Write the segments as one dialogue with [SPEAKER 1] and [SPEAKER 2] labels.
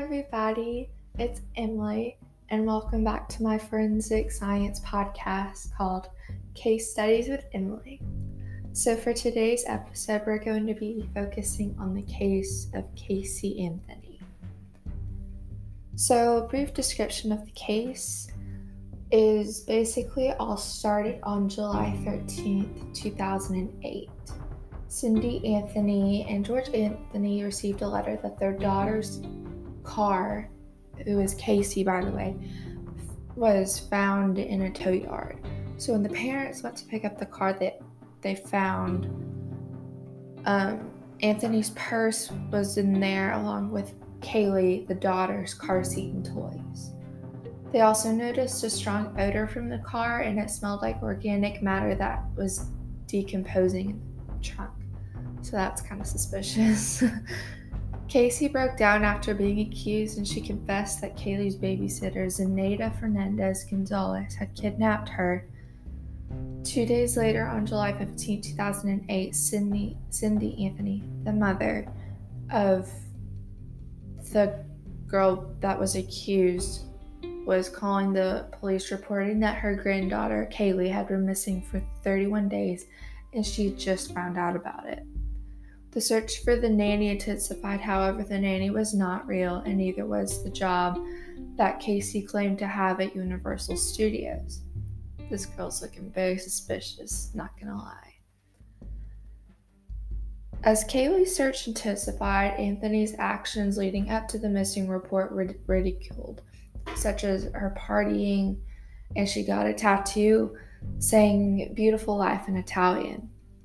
[SPEAKER 1] everybody. It's Emily, and welcome back to my forensic science podcast called Case Studies with Emily. So, for today's episode, we're going to be focusing on the case of Casey Anthony. So, a brief description of the case is basically all started on July 13th, 2008. Cindy Anthony and George Anthony received a letter that their daughter's car, who is Casey by the way, was found in a tow yard. So when the parents went to pick up the car, they found Anthony's purse was in there along with Kaylee, the daughter's car seat and toys. They also noticed a strong odor from the car, and it smelled like organic matter that was decomposing in the trunk. So that's kind of suspicious. Casey broke down after being accused, and she confessed that Kaylee's babysitter, Zenaida Fernandez Gonzalez, had kidnapped her. 2 days later, on July 15, 2008, Cindy Anthony, the mother of the girl that was accused, was calling the police reporting that her granddaughter, Kaylee, had been missing for 31 days, and she just found out about it. The search for the nanny intensified. However, the nanny was not real, and neither was the job that Casey claimed to have at Universal Studios. This girl's looking very suspicious, not gonna lie. As Kaylee's search intensified, Anthony's actions leading up to the missing report were ridiculed, such as her partying, and she got a tattoo saying "Beautiful Life" in Italian.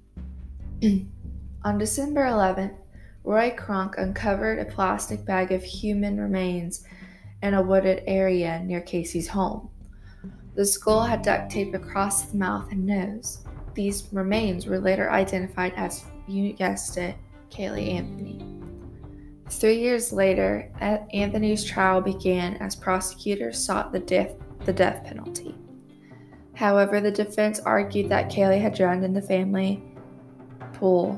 [SPEAKER 1] On December 11th, Roy Kronk uncovered a plastic bag of human remains in a wooded area near Casey's home. The skull had duct tape across the mouth and nose. These remains were later identified as, you guessed it, Caylee Anthony. 3 years later, Anthony's trial began as prosecutors sought the death penalty. However, the defense argued that Kaylee had drowned in the family pool.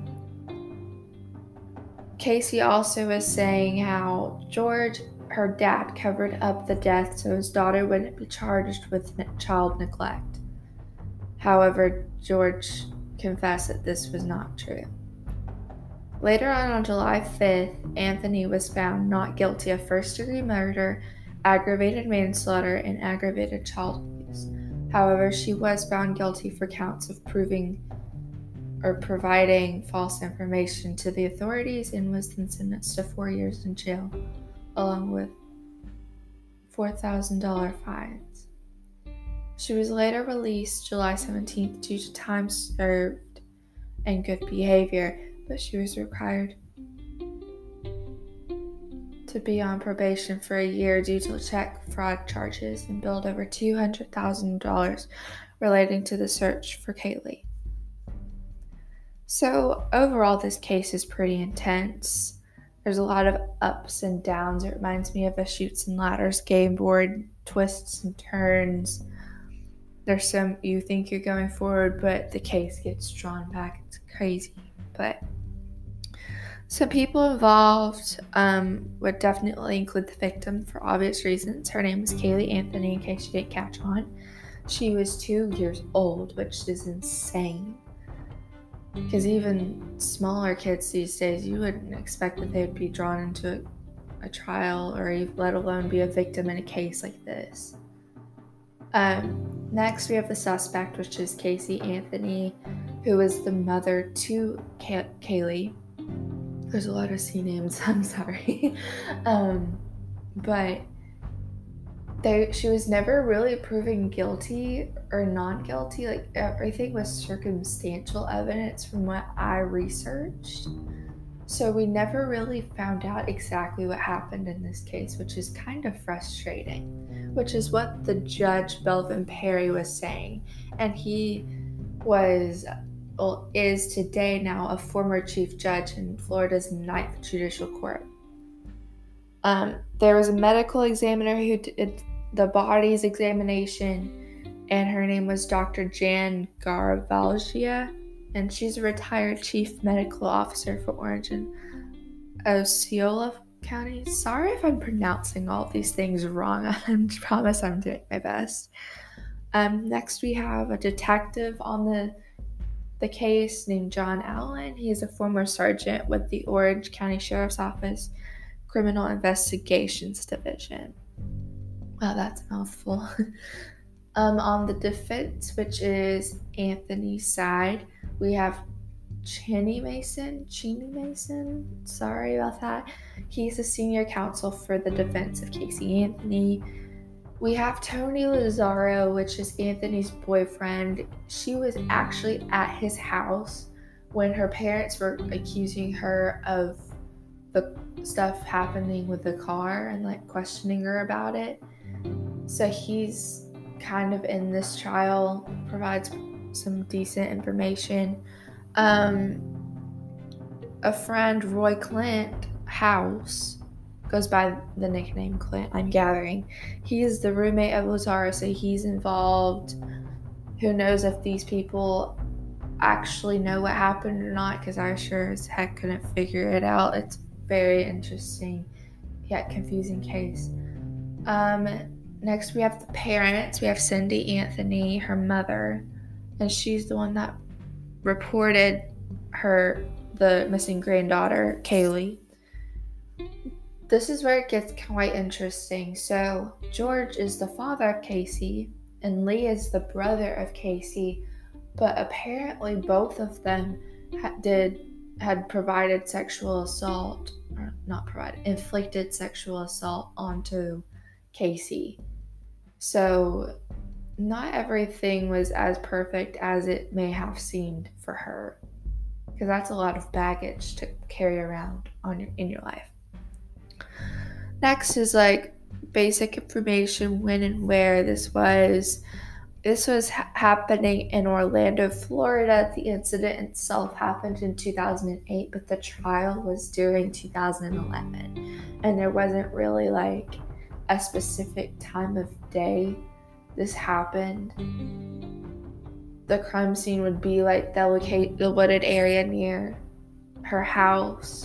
[SPEAKER 1] Casey also was saying how George, her dad, covered up the death so his daughter wouldn't be charged with child neglect. However, George confessed that this was not true. Later on July 5th, Anthony was found not guilty of first-degree murder, aggravated manslaughter, and aggravated child abuse. However, she was found guilty for counts of providing false information to the authorities, and was then sentenced to 4 years in jail, along with $4,000 fines. She was later released July 17th due to time served and good behavior, but she was required to be on probation for a year due to check fraud charges, and billed over $200,000 relating to the search for Kaylee. So overall, this case is pretty intense. There's a lot of ups and downs. It reminds me of a Chutes and Ladders game board, twists and turns. There's some, you think you're going forward, but the case gets drawn back. It's crazy. But some people involved would definitely include the victim for obvious reasons. Her name was Caylee Anthony, in case you didn't catch on. She was 2 years old, which is insane. Because even smaller kids these days, you wouldn't expect that they would be drawn into a trial, or let alone be a victim in a case like this. Next, we have the suspect, which is Casey Anthony, who is the mother to Kaylee. There's a lot of C names, I'm sorry. But she was never really proven guilty or not guilty. Like, everything was circumstantial evidence from what I researched. So we never really found out exactly what happened in this case, which is kind of frustrating, which is what the judge, Belvin Perry, was saying. And he is today now a former chief judge in Florida's 9th Judicial Court. There was a medical examiner who did the body's examination, and her name was Dr. Jan Garavalgia, and she's a retired chief medical officer for Orange and Osceola County. Sorry if I'm pronouncing all these things wrong. I promise I'm doing my best. Next, we have a detective on the case named John Allen. He is a former sergeant with the Orange County Sheriff's Office Criminal Investigations Division. Wow, that's a mouthful. On the defense, which is Anthony's side, we have Cheney Mason, sorry about that. He's a senior counsel for the defense of Casey Anthony. We have Tony Lazzaro, which is Anthony's boyfriend. She was actually at his house when her parents were accusing her of the stuff happening with the car and like questioning her about it. So he's kind of in this trial, provides some decent information. A friend, Roy Clint House, goes by the nickname Clint, I'm gathering. He is the roommate of Lazzaro, so he's involved. Who knows if these people actually know what happened or not, because I sure as heck couldn't figure it out. It's very interesting yet confusing case. Next we have the parents. We have Cindy Anthony, her mother, and she's the one that reported the missing granddaughter, Kaylee. This is where it gets quite interesting. So George is the father of Casey, and Lee is the brother of Casey, but apparently both of them had provided sexual assault, or not provided, inflicted sexual assault onto Casey. So not everything was as perfect as it may have seemed for her, because that's a lot of baggage to carry around in your life. Next is like basic information, when and where this was. This was happening in Orlando, Florida. The incident itself happened in 2008, but the trial was during 2011. And there wasn't really like a specific time of day this happened. The crime scene would be like the wooded area near her house.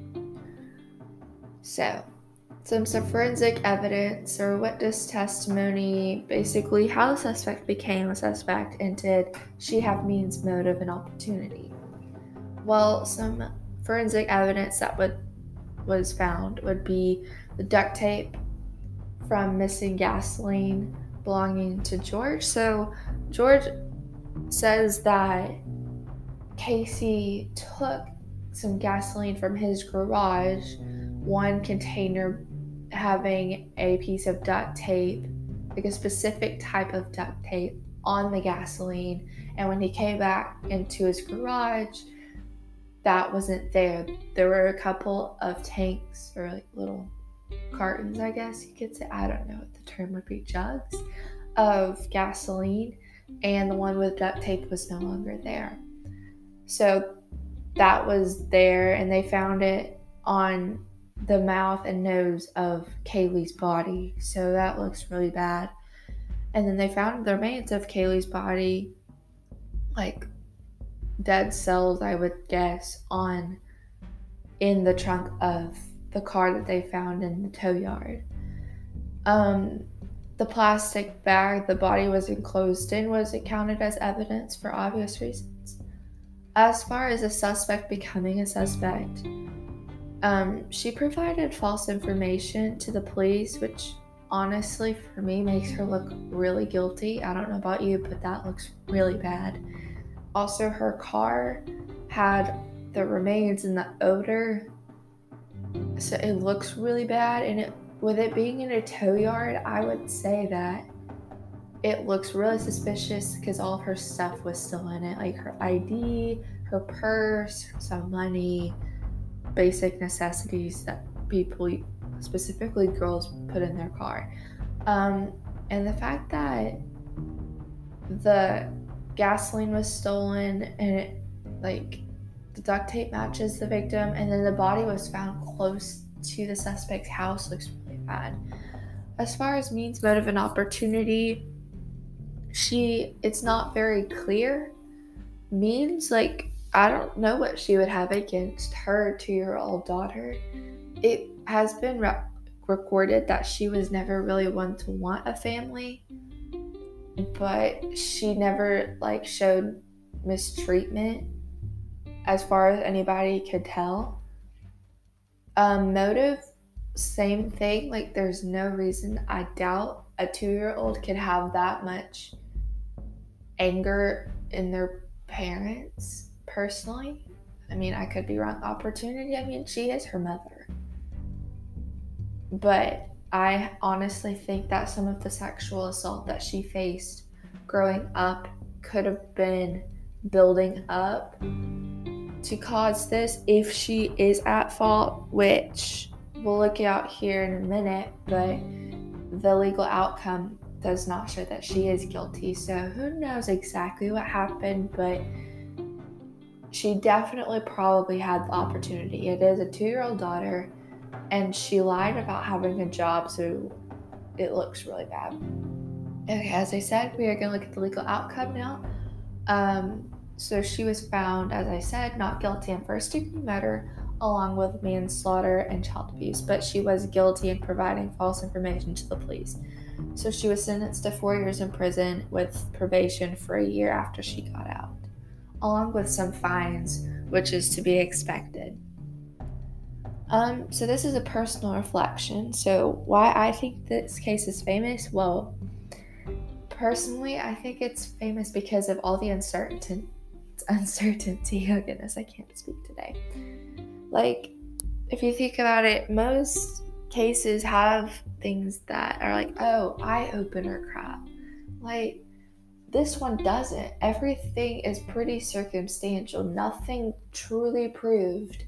[SPEAKER 1] So, some forensic evidence or witness testimony, basically how the suspect became a suspect, and did she have means, motive, and opportunity. Well, some forensic evidence that was found would be the duct tape from missing gasoline belonging to George. So George says that Casey took some gasoline from his garage, one container having a piece of duct tape, like a specific type of duct tape, on the gasoline, and when he came back into his garage, that wasn't there. There were a couple of tanks, or like little cartons, I guess you could say, I don't know what the term would be, jugs of gasoline, and the one with duct tape was no longer there. So that was there, and they found it on the mouth and nose of Kaylee's body, so that looks really bad. And then they found the remains of Kaylee's body, like dead cells, I would guess, in the trunk of the car that they found in the tow yard. The plastic bag the body was enclosed in was accounted as evidence for obvious reasons. As far as the suspect becoming a suspect, she provided false information to the police, which honestly for me makes her look really guilty. I don't know about you, but that looks really bad. Also, her car had the remains and the odor, so it looks really bad. And with it being in a tow yard, I would say that it looks really suspicious because all of her stuff was still in it, like her ID, her purse, some money, basic necessities that people, specifically girls, put in their car. And the fact that the gasoline was stolen and the duct tape matches the victim, and then the body was found close to the suspect's house looks really bad. As far as means, motive, and opportunity, it's not very clear. Means, I don't know what she would have against her 2-year-old daughter. it has been recorded that she was never really one to want a family, but she never showed mistreatment as far as anybody could tell. Motive, same thing. There's no reason I doubt a 2-year-old could have that much anger in their parents. Personally, I could be wrong. Opportunity, she is her mother. But I honestly think that some of the sexual assault that she faced growing up could have been building up to cause this, if she is at fault, which we'll look out here in a minute, but the legal outcome does not show that she is guilty. So who knows exactly what happened, but she definitely probably had the opportunity. It is a 2-year-old daughter, and she lied about having a job, so it looks really bad. Okay, as I said, we are going to look at the legal outcome now. So she was found, as I said, not guilty in first-degree murder, along with manslaughter and child abuse, but she was guilty in providing false information to the police. So she was sentenced to 4 years in prison with probation for a year after she got out, along with some fines, which is to be expected. So this is a personal reflection. So why I think this case is famous? Well, personally, I think it's famous because of all the uncertainty. Oh goodness, I can't speak today. If you think about it, most cases have things that are eye-opener crap. This one doesn't. Everything is pretty circumstantial. Nothing truly proved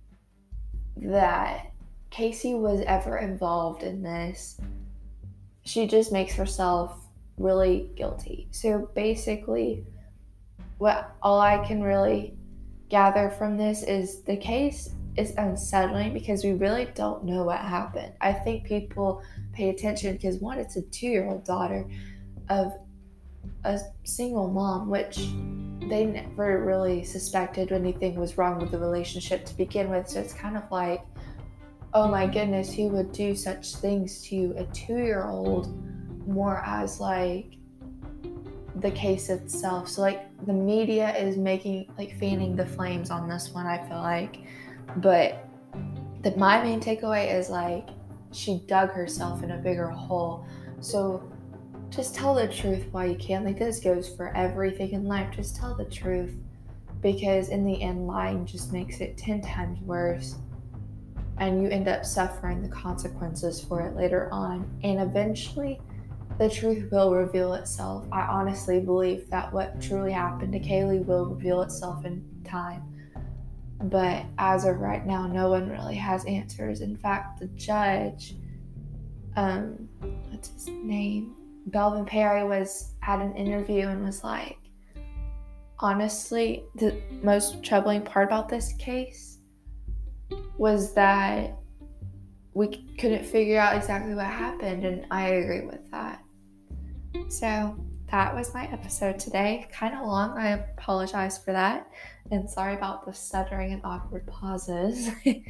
[SPEAKER 1] that Casey was ever involved in this. She just makes herself really guilty. So basically, all I can really gather from this is the case is unsettling because we really don't know what happened. I think people pay attention because, one, it's a 2-year-old daughter of a single mom, which they never really suspected anything was wrong with the relationship to begin with. So it's kind of oh my goodness, who would do such things to a 2-year-old, more as the case itself. So the media is making fanning the flames on this one, I feel like. But my main takeaway is she dug herself in a bigger hole. So just tell the truth while you can. This goes for everything in life. Just tell the truth, because in the end, lying just makes it 10 times worse, and you end up suffering the consequences for it later on. And eventually, the truth will reveal itself. I honestly believe that what truly happened to Kaylee will reveal itself in time. But as of right now, no one really has answers. In fact, the judge, what's his name? Belvin Perry had an interview and was honestly, the most troubling part about this case was that we couldn't figure out exactly what happened, and I agree with that. So that was my episode today. Kind of long. I apologize for that, and sorry about the stuttering and awkward pauses.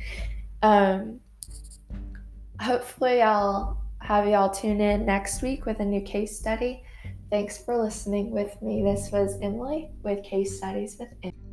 [SPEAKER 1] Hopefully I'll have y'all tune in next week with a new case study. Thanks for listening with me. This was Emily with Case Studies with Emily.